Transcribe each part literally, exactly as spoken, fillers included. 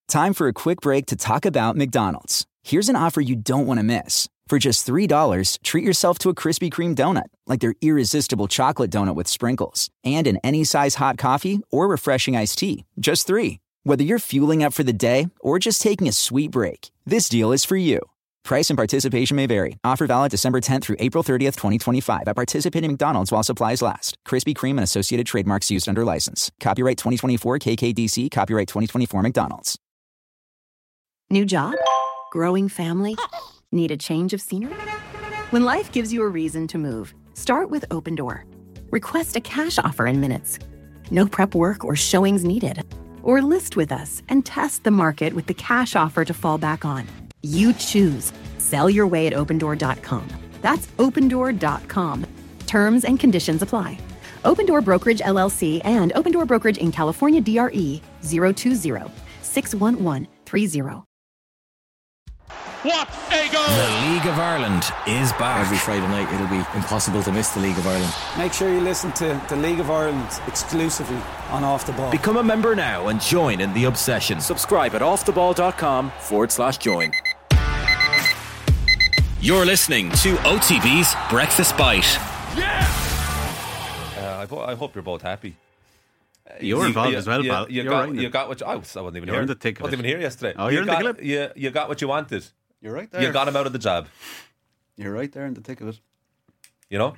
Time for a quick break to talk about McDonald's. Here's an offer you don't want to miss. For just three dollars, treat yourself to a Krispy Kreme donut, like their irresistible chocolate donut with sprinkles, and an any size hot coffee or refreshing iced tea. Just three. Whether you're fueling up for the day or just taking a sweet break, this deal is for you. Price and participation may vary. Offer valid December tenth through April thirtieth, twenty twenty-five at participating McDonald's while supplies last. Krispy Kreme and associated trademarks used under license. Copyright twenty twenty-four K K D C. Copyright twenty twenty-four McDonald's. New job? Growing family? Need a change of scenery? When life gives you a reason to move, start with Open Door. Request a cash offer in minutes. No prep work or showings needed. Or list with us and test the market with the cash offer to fall back on. You choose. Sell your way at open door dot com. That's open door dot com. Terms and conditions apply. Open Door Brokerage L L C and Open Door Brokerage in California D R E zero two zero, six one one, three zero. What a goal! The League of Ireland is back. Every Friday night it'll be impossible to miss the League of Ireland. Make sure you listen to the League of Ireland exclusively on Off The Ball. Become a member now and join in the obsession. Subscribe at offtheball.com forward slash join. You're listening to O T B's Breakfast Bite. Yeah! Uh, I, ho- I hope you're both happy. You're involved you, as well, you, pal. You, you're got, right you got what you, I, was, I wasn't even you're here. in the thick of I wasn't it. even here yesterday. Oh, you you're in got, the clip. You, you got what you wanted. You're right there. You got him out of the job. You're right there in the thick of it. You know?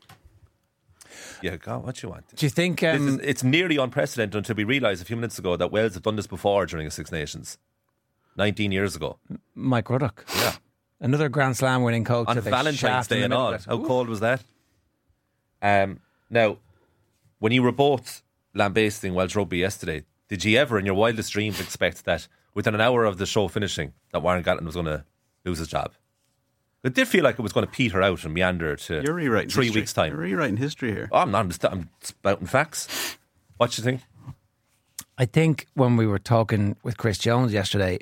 You got what you wanted. Do you think... Um, is, it's nearly unprecedented until we realised a few minutes ago that Wales have done this before during the Six Nations. nineteen years ago. Mike Ruddock. Yeah. Another Grand Slam winning coach. On Valentine's Day and all. How Ooh. cold was that? Um, now, when you were both lambasting Welsh rugby yesterday, did you ever in your wildest dreams expect that within an hour of the show finishing that Warren Gatland was going to lose his job? It did feel like it was going to peter out and meander to You're rewriting three history. weeks' time. You're rewriting history here. Oh, I'm not. I'm, st- I'm spouting facts. What do you think? I think when we were talking with Chris Jones yesterday,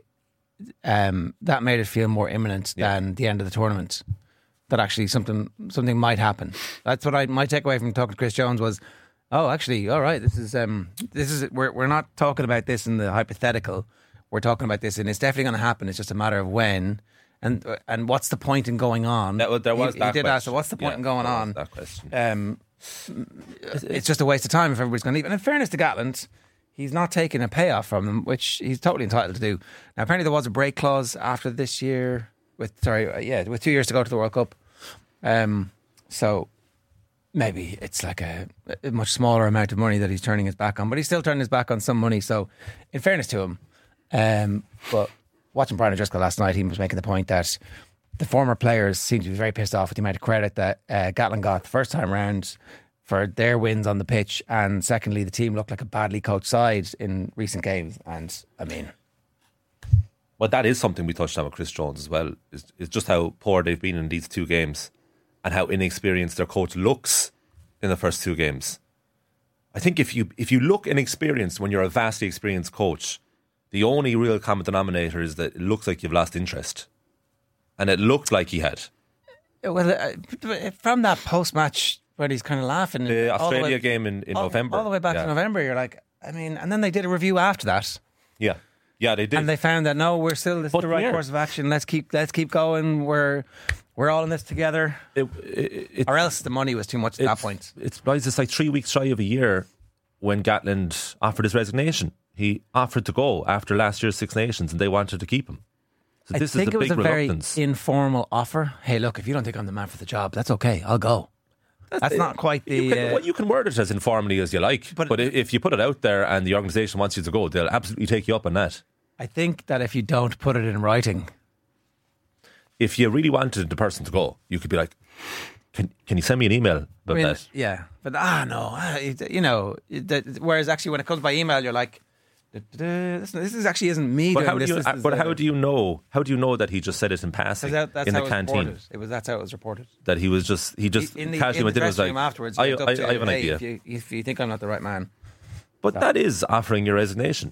um, that made it feel more imminent Yeah. than the end of the tournament. That actually something something might happen. That's what I my takeaway from talking to Chris Jones was, oh, actually, all right, this is um, this is we're we're not talking about this in the hypothetical. We're talking about this, and it's definitely going to happen. It's just a matter of when, and and what's the point in going on? That, there was he, that he did question. ask, so what's the point Yeah, in going there was on? That question. Um, it's just a waste of time if everybody's going to leave. And in fairness to Gatland, he's not taking a payoff from them, which he's totally entitled to do. Now, apparently there was a break clause after this year, with sorry, uh, yeah, with two years to go to the World Cup. Um, so maybe it's like a, a much smaller amount of money that he's turning his back on, but he's still turning his back on some money. So, in fairness to him, um, but watching Brian O'Driscoll last night, he was making the point that the former players seem to be very pissed off with the amount of credit that uh, Gatland got the first time round for their wins on the pitch, and secondly, the team looked like a badly coached side in recent games. And I mean, well, that is something we touched on with Chris Jones as well. Is, is just how poor they've been in these two games, and how inexperienced their coach looks in the first two games. I think if you if you look inexperienced when you're a vastly experienced coach, the only real common denominator is that it looks like you've lost interest, and it looked like he had. well, uh, from that post-match where he's kind of laughing, The all the Australia way- game in, in all, November, all the way back yeah. to November, you're like, I mean, and then they did a review after that. Yeah, yeah, they did. And they found that no, we're still this is But the right yeah. course of action. Let's keep let's keep going. We're we're all in this together. It, it, it, Or else the money was too much at that point. It's it's like three weeks shy of a year when Gatland offered his resignation. He offered to go after last year's Six Nations, and they wanted to keep him. So I this think is a it was big a very reluctance. informal offer. Hey, look, if you don't think I'm the man for the job, that's okay. I'll go. That's not quite the. You can, uh, well, you can word it as informally as you like, But- but, if you put it out there and the organisation wants you to go, they'll absolutely take you up on that. I think that if you don't put it in writing, If you really wanted the person to go, you could be like, "Can can you send me an email about I mean, that?" yeah, but ah no, ah, it- you know. it- that- Whereas actually, when it comes by email, you're like, "Da-da-da, this, this is actually isn't me But doing how do this. you? this is But the- how do you know? How do you know that he just said it in passing 'cause that, that's in how the it was canteen? reported. It was that's how it was reported. That he was just he just in the, casually in went the in and was dressing like, room afterwards. I, he went up I, to, I have an hey, idea. If you, if you think I'm not the right man, But that is offering your resignation.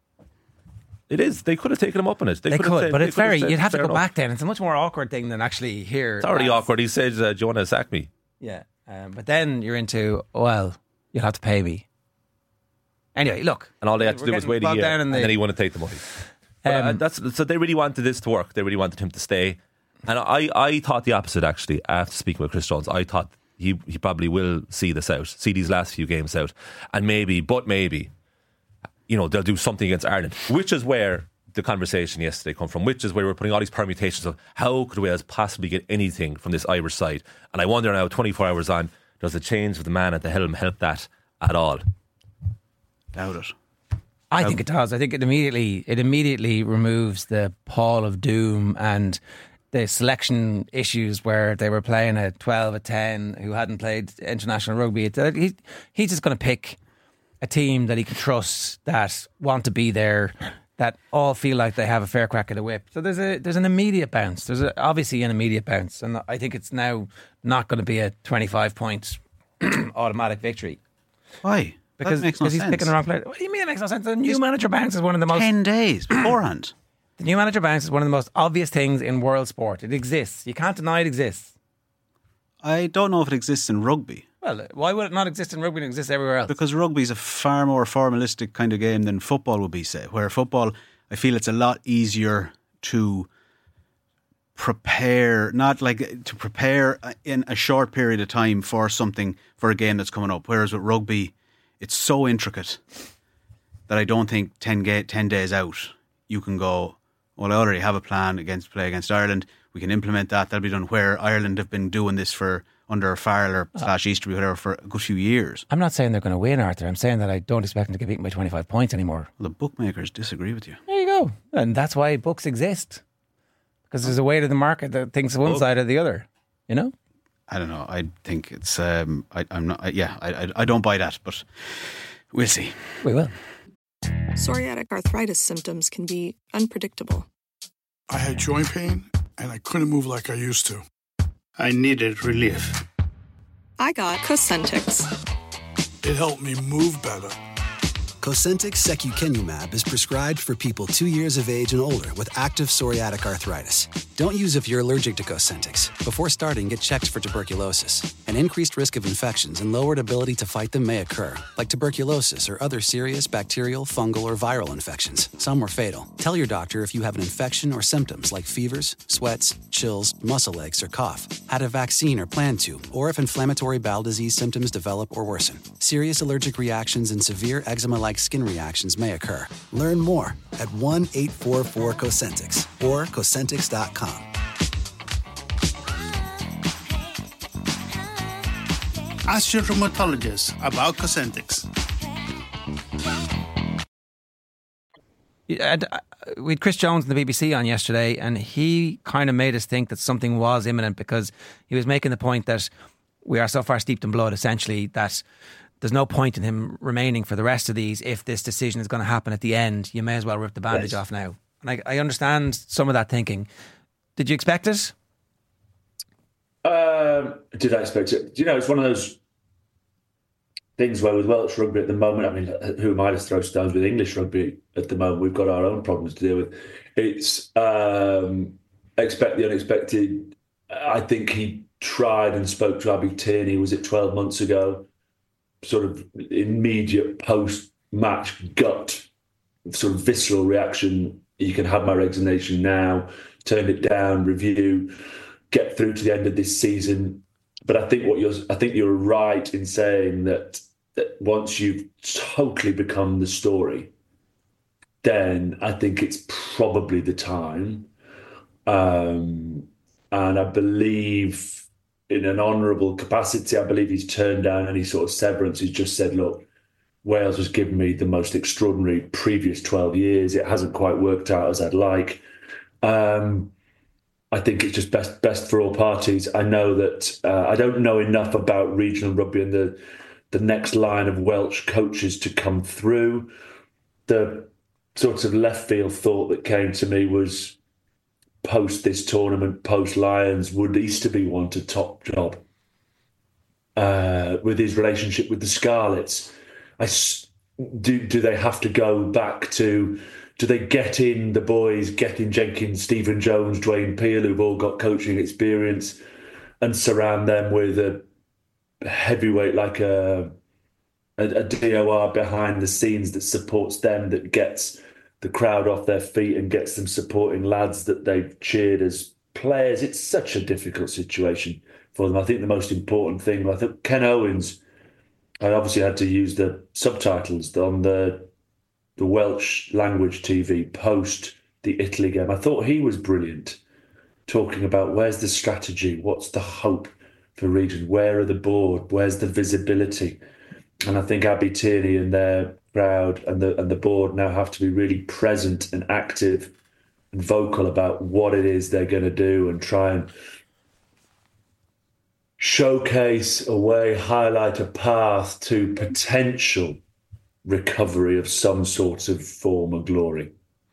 It is. They could have taken him up on it. they have could. said- but they it's could very. said, You'd have to "Fair go enough." back then. It's a much more awkward thing than actually here. It's already lads. awkward. He said, uh, "Do you want to sack me?" Yeah, um, but then you're into well, you'll have to pay me. Anyway, look, And all they had to we're do was getting wait a bogged year, down in and the- then he wouldn't take the money. But, uh, Um, that's so they really wanted this to work. They really wanted him to stay, and I, I thought the opposite actually. After speaking with Chris Jones, I thought he he probably will see this out, see these last few games out, and maybe, but maybe, you know, they'll do something against Ireland, which is where the conversation yesterday come from, which is where we're putting all these permutations of how could Wales possibly get anything from this Irish side. And I wonder now, twenty-four hours on, does the change of the man at the helm help that at all? Doubt it. I think it does. I think it immediately it immediately removes the pall of doom and the selection issues where they were playing a twelve, a ten who hadn't played international rugby. He, he's just going to pick a team that he can trust, that want to be there, that all feel like they have a fair crack at the whip. So there's a there's an immediate bounce. There's a, obviously an immediate bounce, and I think it's now not going to be a twenty-five point automatic victory. Why? Because, that makes no because he's sense. picking the wrong player. What do you mean it makes no sense? The new He's manager bounce is one of the most Ten days beforehand. the new manager bounce is one of the most obvious things in world sport. It exists. You can't deny it exists. I don't know if it exists in rugby. Well, why would it not exist in rugby and exist everywhere else? Because rugby is a far more formalistic kind of game than football would be, say. Where football, I feel it's a lot easier to prepare, not like to prepare in a short period of time for something, for a game that's coming up. Whereas with rugby, it's so intricate that I don't think ten, ga- ten days out you can go, well, I already have a plan against play against Ireland. We can implement that. That'll be done. Where Ireland have been doing this for under Farrell or slash Easterby, whatever, for a good few years. I'm not saying they're going to win, Arthur. I'm saying that I don't expect them to get beaten by twenty-five points anymore. Well, the bookmakers disagree with you. There you go. And that's why books exist. Because there's a way to the market that thinks one side or the other. You know? I don't know. I think it's. Um, I, I'm not. I, yeah, I, I. I don't buy that, but we'll see. We will. Psoriatic arthritis symptoms can be unpredictable. I had joint pain, and I couldn't move like I used to. I needed relief. I got Cosentyx. It helped me move better. Cosentyx secukinumab is prescribed for people two years of age and older with active psoriatic arthritis. Don't use if you're allergic to Cosentyx. Before starting, get checked for tuberculosis. An increased risk of infections and lowered ability to fight them may occur, like tuberculosis or other serious bacterial, fungal, or viral infections. Some were fatal. Tell your doctor if you have an infection or symptoms like fevers, sweats, chills, muscle aches, or cough, had a vaccine or plan to, or if inflammatory bowel disease symptoms develop or worsen. Serious allergic reactions and severe eczema-like skin reactions may occur. Learn more at one eight four four Cosentyx or Cosentyx dot com. Ask your rheumatologist about Cosentyx. Yeah, we had Chris Jones on the B B C on yesterday, and he kind of made us think that something was imminent because he was making the point that we are so far steeped in blood, essentially, that there's no point in him remaining for the rest of these if this decision is going to happen at the end. You may as well rip the bandage yes. off now. And I, I understand some of that thinking. Did you expect it? Um, did I expect it? Do you know, it's one of those things where with Welsh rugby at the moment, I mean, who am I to throw stones with English rugby at the moment? We've got our own problems to deal with. It's um, expect the unexpected. I think he tried and spoke to Abby Tierney, was it twelve months ago? Sort of immediate post-match gut, sort of visceral reaction. You can have my resignation now, turn it down, review, get through to the end of this season. But I think what you're, I think you're right in saying that, that once you've totally become the story, then I think it's probably the time. Um, and I believe in an honourable capacity, I believe he's turned down any sort of severance. He's just said, look, Wales has given me the most extraordinary previous twelve years. It hasn't quite worked out as I'd like. Um, I think it's just best best for all parties. I know that uh, I don't know enough about regional rugby and the, the next line of Welsh coaches to come through. The sort of left field thought that came to me was, post this tournament, post Lions, would Easterby want a top job uh, with his relationship with the Scarlets? I, do do they have to go back to? Do they get in the boys, get in Jenkins, Stephen Jones, Dwayne Peel, who've all got coaching experience, and surround them with a heavyweight like a a, a D O R behind the scenes that supports them, that gets the crowd off their feet and gets them supporting lads that they've cheered as players. It's such a difficult situation for them. I think the most important thing, I think Ken Owens, I obviously had to use the subtitles on the the Welsh language T V post the Italy game. I thought he was brilliant, talking about where's the strategy, what's the hope for regions, where are the board, where's the visibility. And I think Abby Tierney and their crowd and the and the board now have to be really present and active and vocal about what it is they're going to do and try and showcase a way, highlight a path to potential recovery of some sort of form of glory.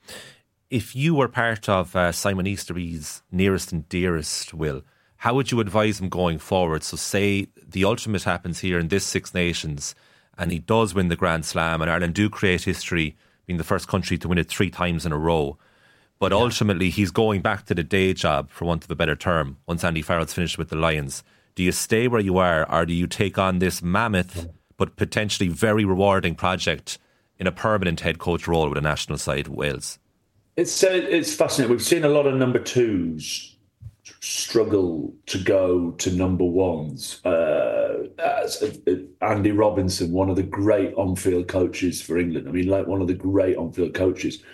If you were part of uh, Simon Easterby's nearest and dearest, Will, how would you advise him going forward? So say the ultimate happens here in this Six Nations and he does win the Grand Slam and Ireland do create history, being the first country to win it three times in a row. But yeah. ultimately he's going back to the day job, for want of a better term, once Andy Farrell's finished with the Lions. Do you stay where you are or do you take on this mammoth but potentially very rewarding project in a permanent head coach role with a national side, Wales? It's uh, it's fascinating. We've seen a lot of number twos struggle to go to number ones. Uh, as, uh, Andy Robinson, one of the great on-field coaches for England. I mean, like one of the great on-field coaches,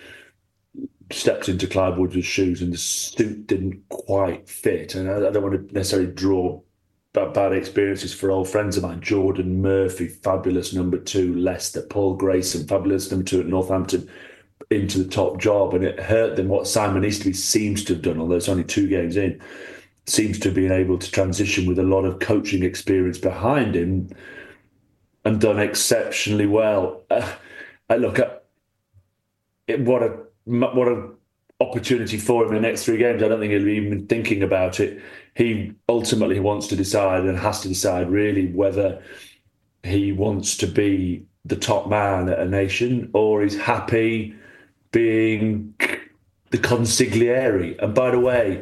stepped into Clive Woodward's shoes and the suit didn't quite fit. And I, I don't want to necessarily draw bad, bad experiences for old friends of mine. Jordan Murphy, fabulous number two, Leicester. Paul Grayson, fabulous number two at Northampton, into the top job, and it hurt them. What Simon Easterby seems to have done, although it's only two games in, seems to have been able to transition with a lot of coaching experience behind him and done exceptionally well. Uh, I look at it, what a what a opportunity for him in the next three games. I don't think he'll be even thinking about it. He ultimately wants to decide and has to decide really whether he wants to be the top man at a nation or he's happy being the consigliere. And by the way,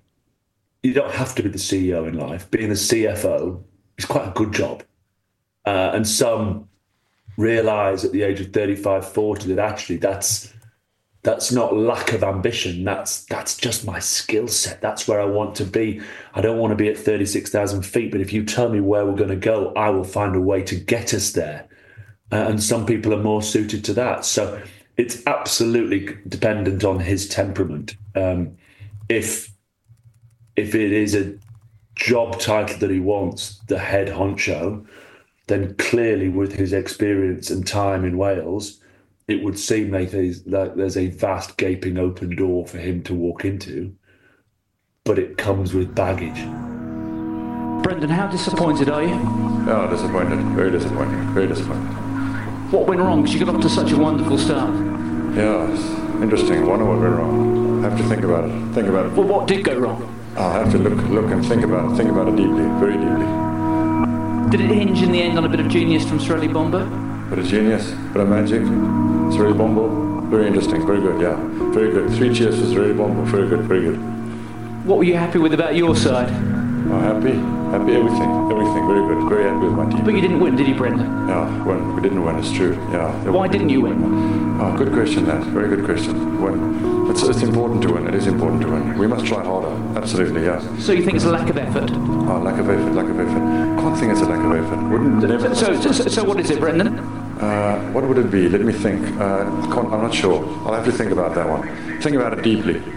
you don't have to be the C E O in life. Being the C F O is quite a good job. Uh, and some realise at the age of thirty-five, forty that actually that's that's not lack of ambition. That's that's just my skill set. That's where I want to be. I don't want to be at thirty-six thousand feet, but if you tell me where we're going to go, I will find a way to get us there. Uh, and some people are more suited to that. So it's absolutely dependent on his temperament. Um, if if it is a job title that he wants, the head honcho, then clearly with his experience and time in Wales, it would seem like there's, like there's a vast gaping open door for him to walk into. But it comes with baggage. Brendan, how disappointed are you? Oh, disappointed. Very disappointed. Very disappointed. What went wrong? Because you got off to such a wonderful start. Yeah, it's interesting. I wonder what went wrong. I have to think about it. Think about it. Well, what did go wrong? I'll have to look, look and think about it. Think about it deeply, very deeply. Did it hinge in the end on a bit of genius from Sorelli Bombo? Bit of genius, bit of magic. Sorelli Bombo, very interesting, very good. Yeah, very good. Three cheers for Sorelli Bombo. Very good, very good. What were you happy with about your side? Oh, happy, happy. Everything, everything. Very good. Very happy with my team. But you didn't win, did you, Brendan? Yeah, when we didn't win. It's true. Yeah. Why didn't you win? Oh, good question. That very good question. When it's, it's important to win. It is important to win. We must try harder. Absolutely. Yeah. So you think it's a lack of effort? Oh, lack of effort. Lack of effort. I can't think it's a lack of effort. Wouldn't never. So, so, so, so what is it, Brendan? Uh, what would it be? Let me think. Uh, I can't, I'm not sure. I'll have to think about that one. Think about it deeply.